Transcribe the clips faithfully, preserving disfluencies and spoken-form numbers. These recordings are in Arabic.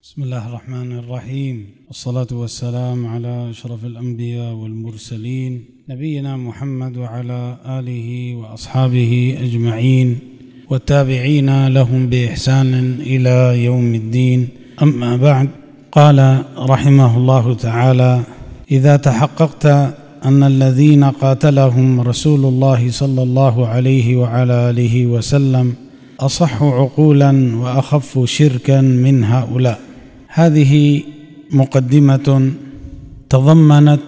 بسم الله الرحمن الرحيم، والصلاة والسلام على أشرف الأنبياء والمرسلين نبينا محمد وعلى آله وأصحابه أجمعين والتابعين لهم بإحسان إلى يوم الدين. أما بعد، قال رحمه الله تعالى: إذا تحققت أن الذين قاتلهم رسول الله صلى الله عليه وعلى آله وسلم أصح عقولا وأخف شركا من هؤلاء. هذه مقدمة تضمنت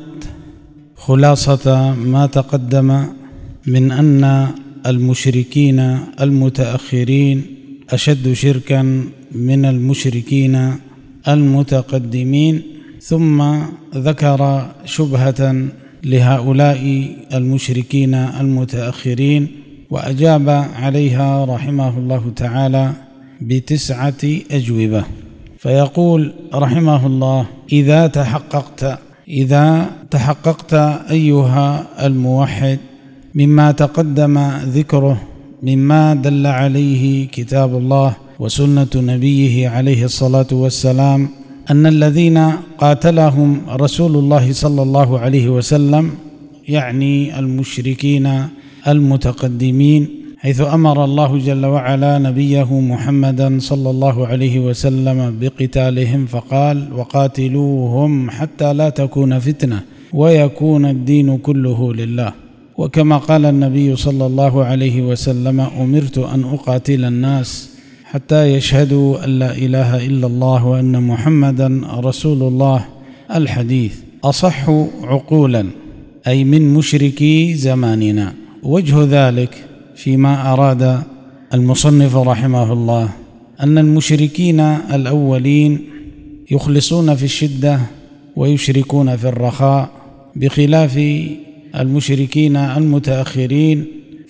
خلاصة ما تقدم من أن المشركين المتأخرين أشد شركا من المشركين المتقدمين، ثم ذكر شبهة لهؤلاء المشركين المتأخرين وأجاب عليها رحمه الله تعالى بتسعة أجوبة. فيقول رحمه الله: إذا تحققت إذا تحققت أيها الموحد مما تقدم ذكره مما دل عليه كتاب الله وسنة نبيه عليه الصلاة والسلام أن الذين قاتلهم رسول الله صلى الله عليه وسلم، يعني المشركين المتقدمين، حيث أمر الله جل وعلا نبيه محمدا صلى الله عليه وسلم بقتالهم فقال: وقاتلوهم حتى لا تكون فتنة ويكون الدين كله لله. وكما قال النبي صلى الله عليه وسلم: أمرت أن أقاتل الناس حتى يشهدوا أن لا إله إلا الله وأن محمدا رسول الله. الحديث أصح عقولا، أي من مشركي زماننا. وجه ذلك فيما أراد المصنف رحمه الله أن المشركين الأولين يخلصون في الشدة ويشركون في الرخاء، بخلاف المشركين المتأخرين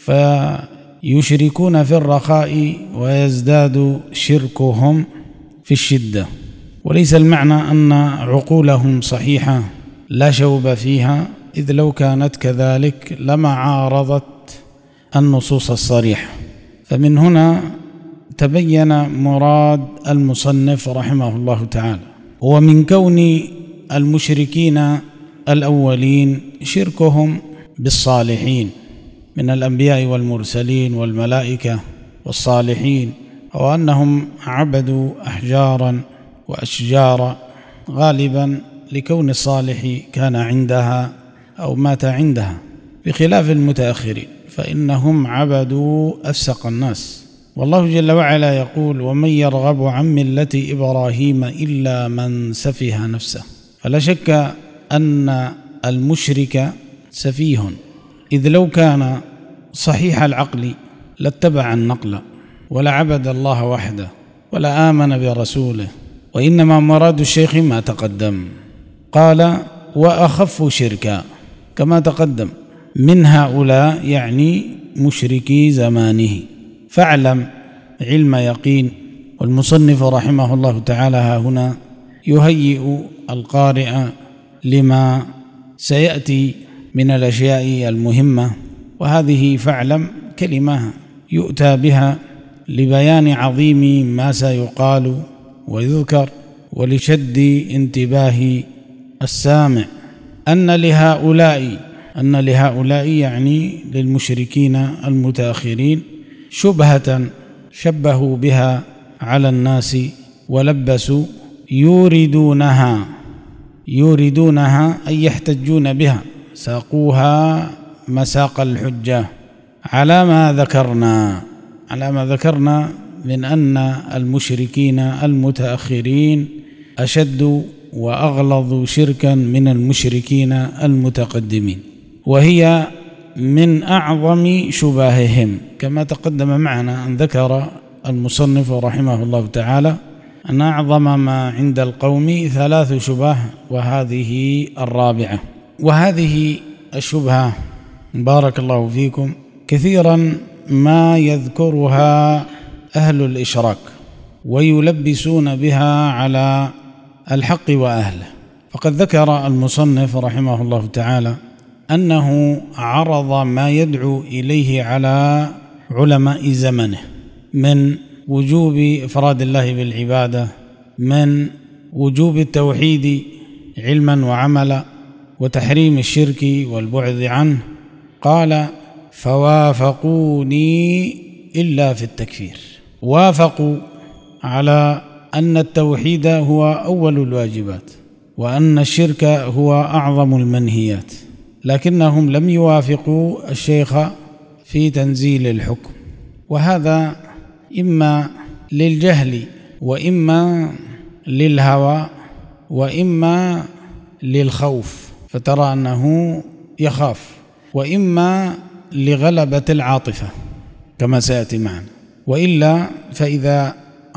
فيشركون في الرخاء ويزداد شركهم في الشدة. وليس المعنى أن عقولهم صحيحة لا شوب فيها، إذ لو كانت كذلك لما عارضت النصوص الصريحة. فمن هنا تبين مراد المصنف رحمه الله تعالى، ومن كون المشركين الأولين شركهم بالصالحين من الأنبياء والمرسلين والملائكة والصالحين، أو أنهم عبدوا أحجارا وأشجارا غالبا لكون الصالح كان عندها أو مات عندها، بخلاف المتأخرين فإنهم عبدوا أفسق الناس. والله جل وعلا يقول: ومن يرغب عن ملة إبراهيم إلا من سفه نفسه. فلا شك أن المشرك سفيه، إذ لو كان صحيح العقل لاتبع النقل ولا عبد الله وحده ولا آمن برسوله. وإنما مراد الشيخ ما تقدم، قال: وأخف شركا، كما تقدم من هؤلاء يعني مشركي زمانه. فاعلم علم يقين. والمصنف رحمه الله تعالى ها هنا يهيئ القارئ لما سيأتي من الأشياء المهمة، وهذه فاعلم كلمة يؤتى بها لبيان عظيم ما سيقال ويذكر ولشد انتباه السامع. أن لهؤلاء أن لهؤلاء يعني للمشركين المتأخرين شبهة شبهوا بها على الناس ولبسوا يوردونها يوردونها أي يحتجون بها، ساقوها مساق الحجة على ما ذكرنا على ما ذكرنا من أن المشركين المتأخرين أشد وأغلظ شركا من المشركين المتقدمين، وهي من أعظم شبههم. كما تقدم معنا أن ذكر المصنف رحمه الله تعالى أن أعظم ما عند القوم ثلاث شبه، وهذه الرابعة. وهذه الشبهة بارك الله فيكم كثيرا ما يذكرها أهل الإشراك ويلبسون بها على الحق وأهله. فقد ذكر المصنف رحمه الله تعالى أنه عرض ما يدعو إليه على علماء زمنه من وجوب إفراد الله بالعبادة، من وجوب التوحيد علما وعملا وتحريم الشرك والبعد عنه، قال: فوافقوني إلا في التكفير. وافقوا على أن التوحيد هو أول الواجبات وأن الشرك هو أعظم المنهيات، لكنهم لم يوافقوا الشيخ في تنزيل الحكم، وهذا إما للجهل وإما للهوى وإما للخوف، فترى أنه يخاف، وإما لغلبة العاطفة كما سيأتي معنا. وإلا فإذا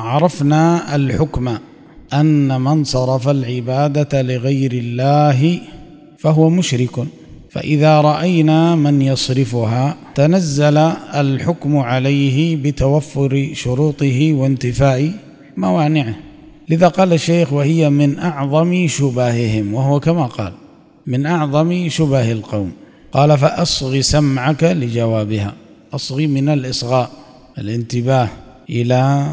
عرفنا الحكم أن من صرف العبادة لغير الله فهو مشرك، فإذا رأينا من يصرفها تنزل الحكم عليه بتوفر شروطه وانتفاء موانعه. لذا قال الشيخ: وهي من أعظم شبههم، وهو كما قال من أعظم شبه القوم. قال: فأصغ سمعك لجوابها. أصغي من الإصغاء، الانتباه إلى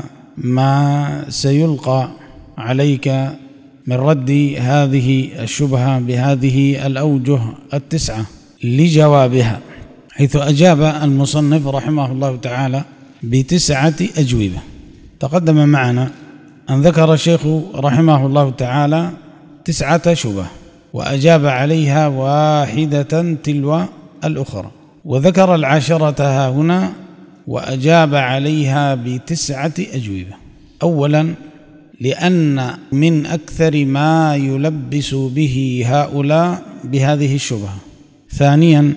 ما سيلقى عليك من رد هذه الشبهة بهذه الأوجه التسعة لجوابها، حيث أجاب المصنف رحمه الله تعالى بتسعة أجوبة. تقدم معنا أن ذكر الشيخ رحمه الله تعالى تسعة شبه وأجاب عليها واحدة تلو الأخرى، وذكر العشرة ها هنا وأجاب عليها بتسعة أجوبة. أولا، لأن من أكثر ما يلبس به هؤلاء بهذه الشبهة. ثانيا،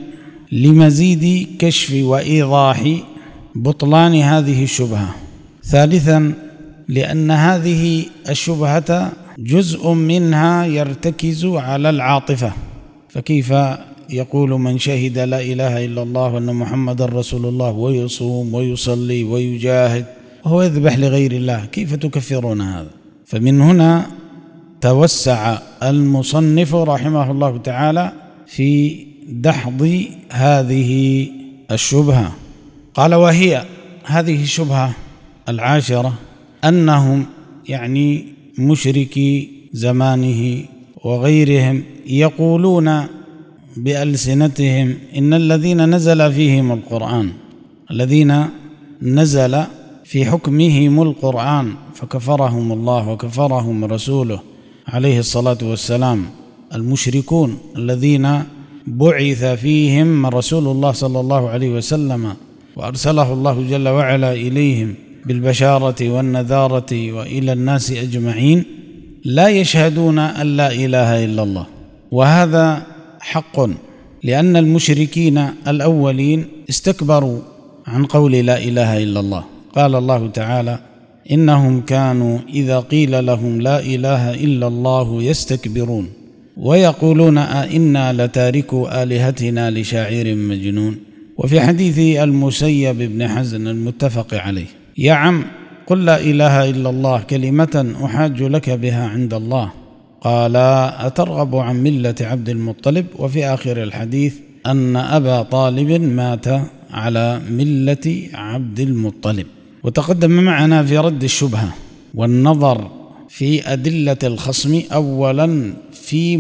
لمزيد كشف وإيضاح بطلان هذه الشبهة. ثالثا، لأن هذه الشبهة جزء منها يرتكز على العاطفة، فكيف يقول من شهد لا إله إلا الله وأن محمد رسول الله ويصوم ويصلي ويجاهد وهو يذبح لغير الله، كيف تكفرون هذا؟ فمن هنا توسع المصنف رحمه الله تعالى في دحض هذه الشبهة. قال: وهي هذه الشبهة العاشرة أنهم يعني مشركي زمانه وغيرهم يقولون بألسنتهم إن الذين نزل فيهم القرآن، الذين نزل في حكمهم القرآن فكفرهم الله وكفرهم رسوله عليه الصلاة والسلام، المشركون الذين بعث فيهم رسول الله صلى الله عليه وسلم وأرسله الله جل وعلا إليهم بالبشارة والنذارة وإلى الناس أجمعين، لا يشهدون أن لا إله إلا الله. وهذا حق، لأن المشركين الأولين استكبروا عن قول لا إله إلا الله. قال الله تعالى: إنهم كانوا إذا قيل لهم لا إله إلا الله يستكبرون ويقولون أئنا لتاركو آلهتنا لشاعر مجنون. وفي حديث المسيب بن حزن المتفق عليه: يا عم قل لا إله إلا الله كلمة أحاج لك بها عند الله. قال: أترغب عن ملة عبد المطلب؟ وفي آخر الحديث أن أبا طالب مات على ملة عبد المطلب. وتقدم معنا في رد الشبهة والنظر في أدلة الخصم أولا في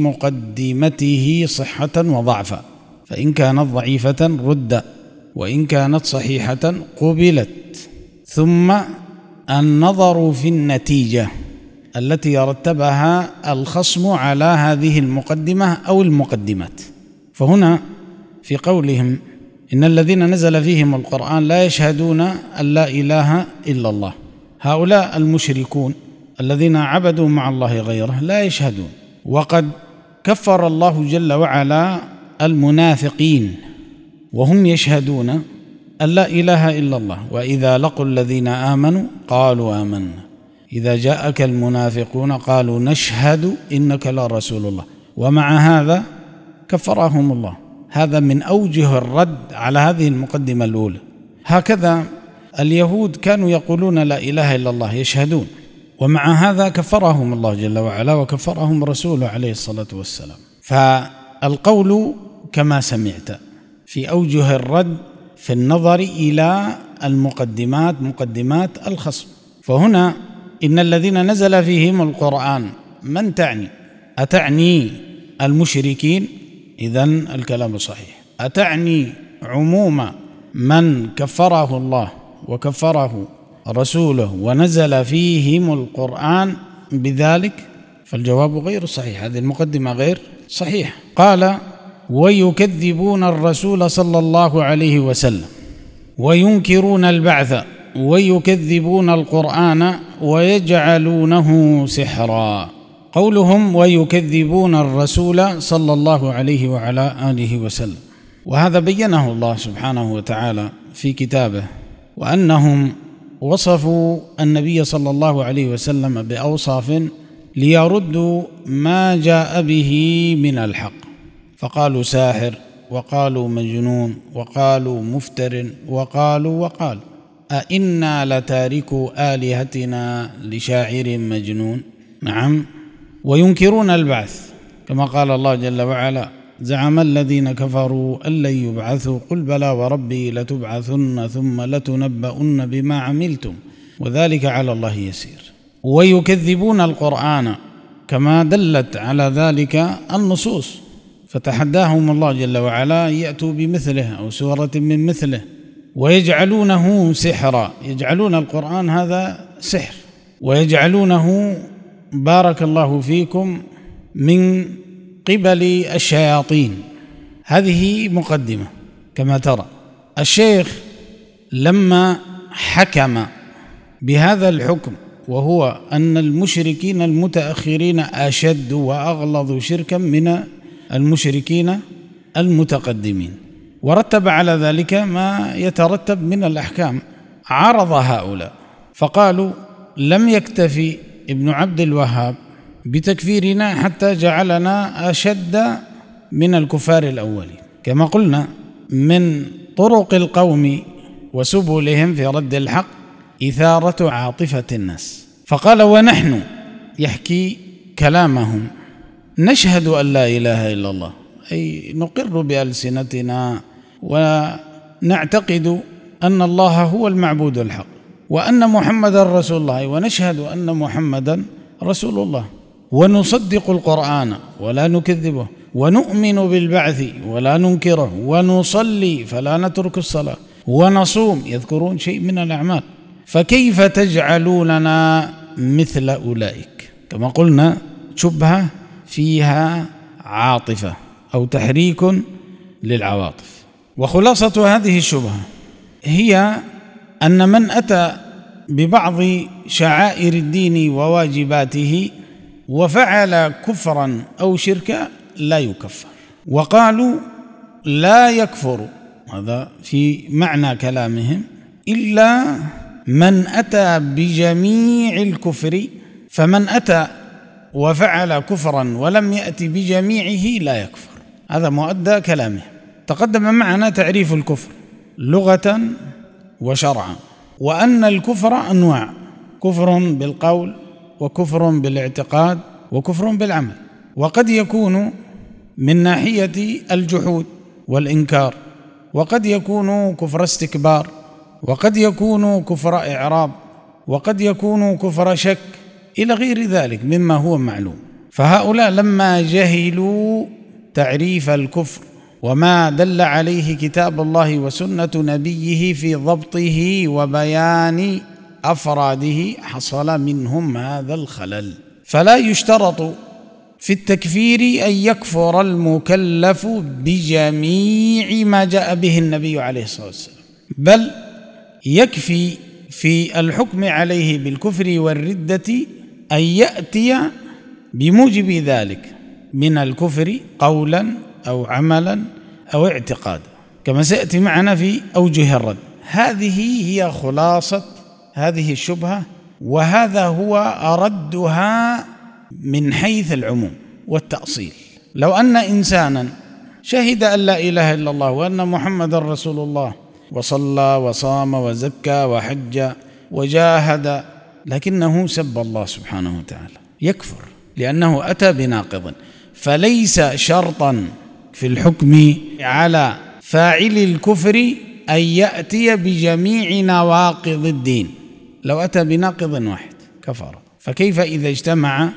مقدمته صحة وضعفا، فإن كانت ضعيفة رد، وإن كانت صحيحة قبلت. ثم النظر في النتيجة التي رتبها الخصم على هذه المقدمة أو المقدمات. فهنا في قولهم إن الذين نزل فيهم القرآن لا يشهدون أن لا إله إلا الله، هؤلاء المشركون الذين عبدوا مع الله غيره لا يشهدون، وقد كفر الله جل وعلا المنافقين وهم يشهدون أن لا إله إلا الله. وإذا لقوا الذين آمنوا قالوا آمنا، إذا جاءك المنافقون قالوا نشهد إنك لرسول الله، ومع هذا كفرهم الله. هذا من أوجه الرد على هذه المقدمة الأولى. هكذا اليهود كانوا يقولون لا إله إلا الله، يشهدون، ومع هذا كفرهم الله جل وعلا وكفرهم رسوله عليه الصلاة والسلام. فالقول كما سمعت في أوجه الرد في النظر إلى المقدمات، مقدمات الخصم. فهنا إن الذين نزل فيهم القرآن من تعني؟ أتعني المشركين؟ إذن الكلام صحيح. أتعني عموم من كفره الله وكفره رسوله ونزل فيهم القرآن بذلك؟ فالجواب غير صحيح، هذه المقدمة غير صحيح. قال: ويكذبون الرسول صلى الله عليه وسلم وينكرون البعث ويكذبون القرآن ويجعلونه سحرا. قولهم ويكذبون الرسول صلى الله عليه وعلى آله وسلم، وهذا بينه الله سبحانه وتعالى في كتابه، وأنهم وصفوا النبي صلى الله عليه وسلم بأوصاف ليردوا ما جاء به من الحق، فقالوا ساحر، وقالوا مجنون، وقالوا مفتر، وقالوا وقالوا أئنا لتاركوا آلهتنا لشاعر مجنون. نعم. وينكرون البعث كما قال الله جل وعلا: زعم الذين كفروا أن لن يبعثوا قل بلى وربي لتبعثن ثم لتنبؤن بما عملتم وذلك على الله يسير. ويكذبون القرآن كما دلت على ذلك النصوص، فتحداهم الله جل وعلا يأتوا بمثله أو سورة من مثله. ويجعلونه سحرا، يجعلون القرآن هذا سحر، ويجعلونه بارك الله فيكم من قبل الشياطين. هذه مقدمة. كما ترى الشيخ لما حكم بهذا الحكم، وهو أن المشركين المتأخرين أشد وأغلظ شركا من المشركين المتقدمين، ورتب على ذلك ما يترتب من الأحكام، عرض هؤلاء فقالوا: لم يكتفي ابن عبد الوهاب بتكفيرنا حتى جعلنا أشد من الكفار الأولين. كما قلنا من طرق القوم وسبلهم في رد الحق إثارة عاطفة الناس، فقال: ونحن، يحكي كلامهم، نشهد أن لا إله إلا الله، أي نقر بألسنتنا ونعتقد أن الله هو المعبود الحق، وأن محمد رسول الله، ونشهد أن محمدا رسول الله، ونصدق القرآن ولا نكذبه، ونؤمن بالبعث ولا ننكره، ونصلي فلا نترك الصلاة، ونصوم، يذكرون شيء من الأعمال، فكيف تجعلوننا مثل أولئك؟ كما قلنا شبهة فيها عاطفة أو تحريك للعواطف. وخلاصة هذه الشبهة هي أن من أتى ببعض شعائر الدين وواجباته وفعل كفرا أو شركا لا يكفر، وقالوا لا يكفر، هذا في معنى كلامهم، إلا من أتى بجميع الكفر، فمن أتى وفعل كفرا ولم يأتي بجميعه لا يكفر. هذا مؤدى كلامه. تقدم معنا تعريف الكفر لغة وشرعا، وأن الكفر أنواع: كفر بالقول، وكفر بالاعتقاد، وكفر بالعمل. وقد يكون من ناحية الجحود والإنكار، وقد يكون كفر استكبار، وقد يكون كفر إعراض، وقد يكون كفر شك، إلى غير ذلك مما هو معلوم. فهؤلاء لما جهلوا تعريف الكفر وما دل عليه كتاب الله وسنة نبيه في ضبطه وبيان أفراده حصل منهم هذا الخلل. فلا يشترط في التكفير أن يكفر المكلف بجميع ما جاء به النبي عليه الصلاة والسلام، بل يكفي في الحكم عليه بالكفر والردة أن يأتي بموجب ذلك من الكفر قولا أو عملا أو اعتقادا، كما سيأتي معنا في أوجه الرد. هذه هي خلاصة هذه الشبهة، وهذا هو ردها من حيث العموم والتأصيل. لو أن إنسانا شهد أن لا إله إلا الله وأن محمد رسول الله، وصلى وصام وزكى وحج وجاهد، لكنه سب الله سبحانه وتعالى، يكفر، لأنه أتى بناقض. فليس شرطا في الحكم على فاعل الكفر أن يأتي بجميع نواقض الدين. لو أتى بناقض واحد كفر، فكيف إذا اجتمع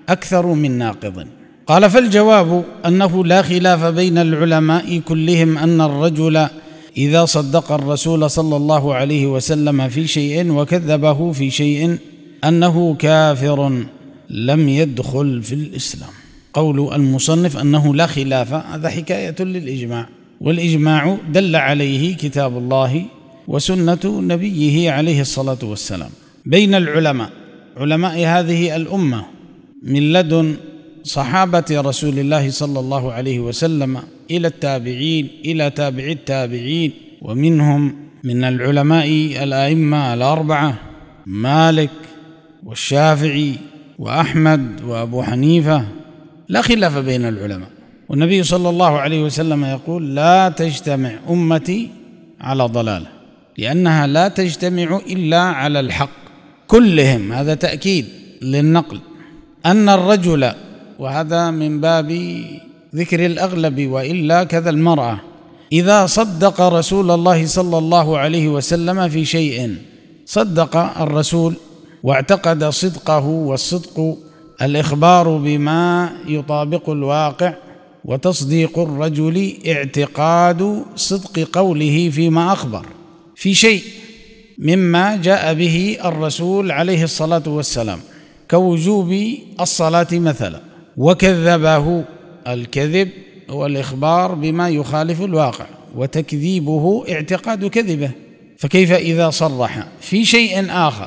أكثر من ناقض. قال: فالجواب أنه لا خلاف بين العلماء كلهم أن الرجل إذا صدق الرسول صلى الله عليه وسلم في شيء وكذبه في شيء أنه كافر لم يدخل في الإسلام. قول المصنف أنه لا خلاف، هذا حكاية للإجماع، والإجماع دل عليه كتاب الله وسنة نبيه عليه الصلاة والسلام بين العلماء، علماء هذه الأمة من لدن صحابة رسول الله صلى الله عليه وسلم إلى التابعين إلى تابع التابعين، ومنهم من العلماء الأئمة الأربعة مالك والشافعي وأحمد وأبو حنيفة، لا خلاف بين العلماء. والنبي صلى الله عليه وسلم يقول: لا تجتمع أمتي على ضلالة، لأنها لا تجتمع إلا على الحق كلهم. هذا تأكيد للنقل أن الرجل، وهذا من باب ذكر الأغلب وإلا كذا المرأة، إذا صدق رسول الله صلى الله عليه وسلم في شيء، صدق الرسول واعتقد صدقه، والصدق الإخبار بما يطابق الواقع، وتصديق الرجل اعتقاد صدق قوله فيما أخبر في شيء مما جاء به الرسول عليه الصلاة والسلام كوجوب الصلاة مثلا، وكذبه. الكذب هو الإخبار بما يخالف الواقع، وتكذيبه اعتقاد كذبه. فكيف إذا صرح في شيء آخر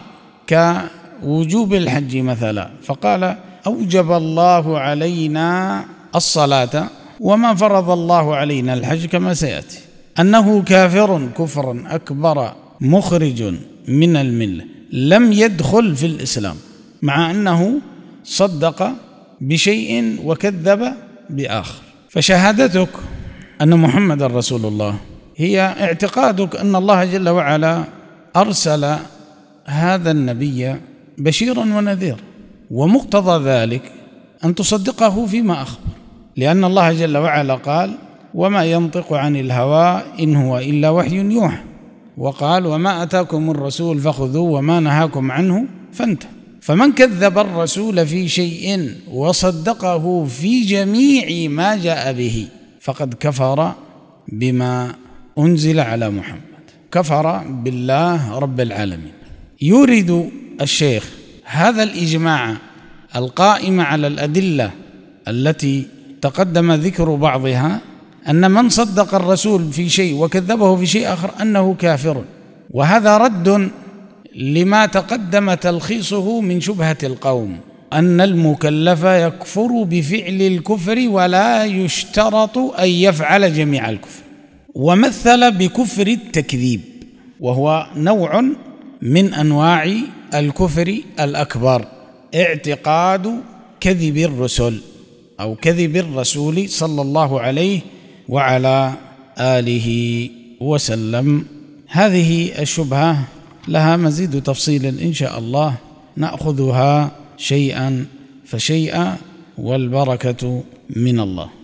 كوجوب الحج مثلا، فقال: أوجب الله علينا الصلاة وما فرض الله علينا الحج، كما سيأتي، أنه كافر كفرا أكبر مخرج من الملة، لم يدخل في الإسلام، مع أنه صدق بشيء وكذب بآخر. فشهادتك أن محمد رسول الله هي اعتقادك أن الله جل وعلا أرسل هذا النبي بشيرا ونذيرا، ومقتضى ذلك أن تصدقه فيما أخبر، لأن الله جل وعلا قال: وما ينطق عن الهوى إن هو إلا وحي يوحى، وقال: وما أتاكم الرسول فخذوه وما نهاكم عنه فانتهوا. فمن كذب الرسول في شيء وصدقه في جميع ما جاء به فقد كفر بما أنزل على محمد، كفر بالله رب العالمين. يريد الشيخ هذا الإجماع القائم على الأدلة التي تقدم ذكر بعضها، أن من صدق الرسول في شيء وكذبه في شيء آخر أنه كافر، وهذا رد لما تقدم تلخيصه من شبهة القوم أن المكلف يكفر بفعل الكفر ولا يشترط أن يفعل جميع الكفر، ومثل بكفر التكذيب، وهو نوع من أنواع الكفر الأكبر، اعتقاد كذب الرسل أو كذب الرسول صلى الله عليه وعلى آله وسلم. هذه الشبهة لها مزيد تفصيل إن شاء الله، نأخذها شيئا فشيئا، والبركة من الله.